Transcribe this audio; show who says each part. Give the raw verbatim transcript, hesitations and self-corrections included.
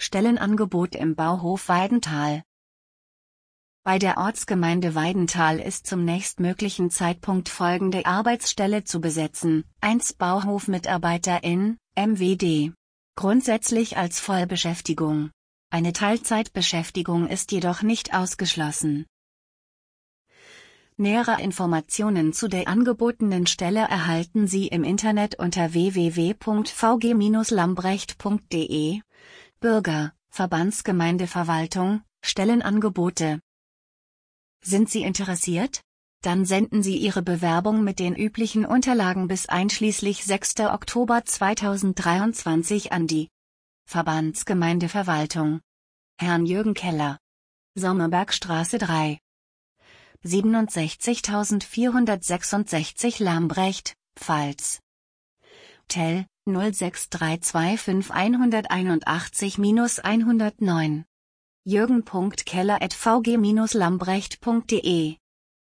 Speaker 1: Stellenangebot im Bauhof Weidenthal. Bei der Ortsgemeinde Weidenthal ist zum nächstmöglichen Zeitpunkt folgende Arbeitsstelle zu besetzen: eins Bauhofmitarbeiterin, M W D. Grundsätzlich als Vollbeschäftigung. Eine Teilzeitbeschäftigung ist jedoch nicht ausgeschlossen. Nähere Informationen zu der angebotenen Stelle erhalten Sie im Internet unter w w w punkt v g bindestrich lambrecht punkt d e. Bürger, Verbandsgemeindeverwaltung, Stellenangebote. Sind Sie interessiert? Dann senden Sie Ihre Bewerbung mit den üblichen Unterlagen bis einschließlich sechster Oktober zweitausenddreiundzwanzig an die Verbandsgemeindeverwaltung. Herrn Jürgen Keller. Sommerbergstraße drei. siebenundsechzigtausendvierhundertsechsundsechzig Lambrecht, Pfalz. Tel, null sechs drei zwei fünf eins eins acht eins null neun. jürgen punkt keller at v g bindestrich lambrecht punkt d e